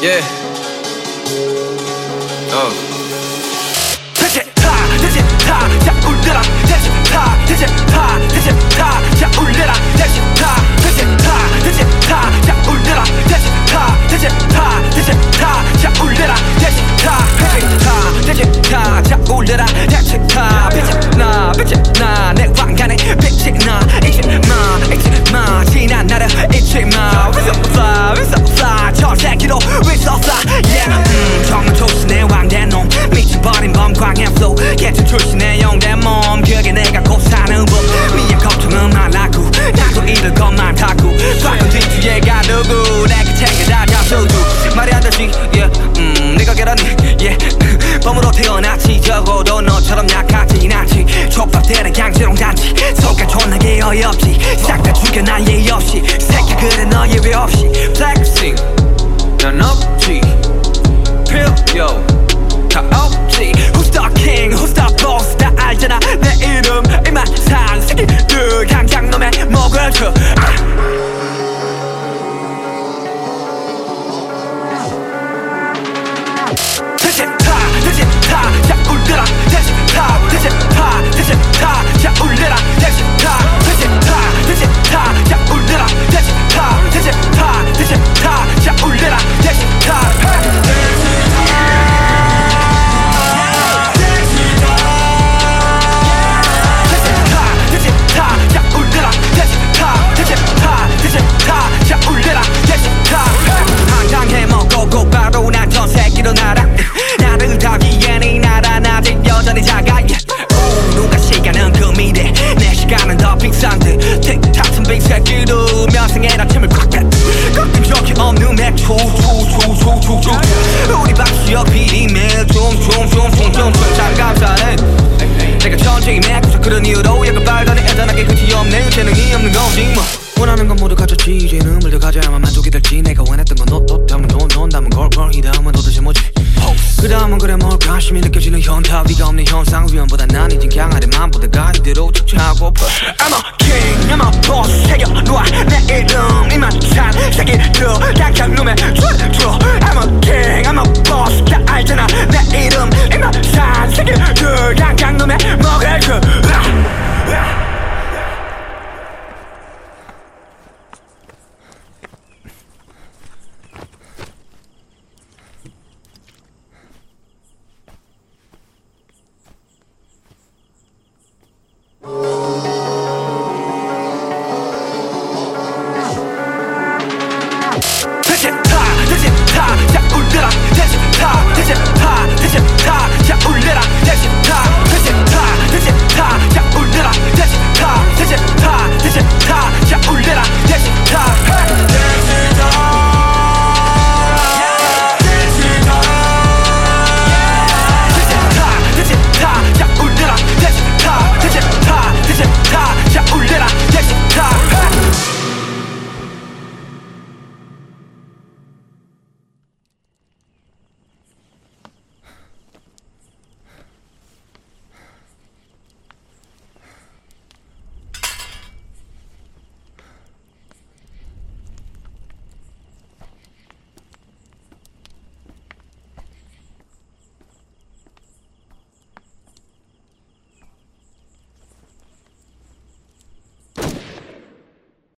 Yeah. 대체 다, 자 울려라. 대체 다, 자 울려라. 대체 다, 자 울려라. 대체 다, 자 울려라. 대체 다, 자 울려라. 대체 다, 빛이 나, 내 왕관에 빛이 나. 잊지 마, 지난 날을 잊지 마. We so fly, 저 새끼도 we so fly. Yeah, 정말 조신의 왕된 놈, 미쳐버린 범광의 flow. 개체 출신의 영된 몸, 그게 내가 곧 사는 법. 미의 걱정은 말라고, 나도 잃을 것만 타고. 바꾼 뒤뒤에가 누구, 내가 챙겨다 잡수두. 말이 안 되지, yeah, 네가 계란이, yeah. 범으로 태어났지, 적어도 너처럼 약하진 않지. 족밥들은 강제롱 단지, 속가 존나게 어이없지. 싹 다 죽여 난 예의 없이, 새끼 그래 너 예외 없이. Flexing, 난 없지, 필요 다 없지. Who's the king, who's the boss, 다 알잖아 내 이름. 이만 산 새끼들 강장 놈의 목을 쳐. 대체 다, 자 울려라. 대체 다, 자 울려라. 대체 다, 자 울려라. 대체 다, 자 울려라. 대체 한강에 먹고 곧바로 난 저 새끼로 날아. 나를 타기엔 이 나라 아직 여전히 작아. 누가 시간은 금이래, 내 시간은 더 비싼데. 틱탁슨 빅 새끼도 면상에다 침을 꽉 대. 꺾인 적이 없는 맥주 우리 박수역 비리멜 퉁퉁퉁퉁퉁 참 감사해. 내가 천재인 맥주 그런 이유로 약간 발단에 애단하게 끝이 없네. 재능이 없는 거지 뭐. 원하는 건 모두 가졌지. 이제는 물 더 가져야만 만족이 될지. 내가 원했던 건 너 담은 돈 담은 걸 이 다음은 도대체 뭐지. 그 다음은 그래 뭘까 심히 느껴지는 현타. 위가 없는 현상 위험보다 난 이젠 강하대. 맘보다가 이대로 착취하고 I'm a king, I'm a boss. 새겨놓아 내 이름. 이만 산 새끼들 강장 놈의 줄 I'm a king, I'm a boss. 다 알잖아 내 이름. 이만 산 새끼들 강장 놈의 먹을 줄. 대체 다, 자 울려라. 대체 다, 자 울려라. 대체 다, 자 울려라. 대체 다,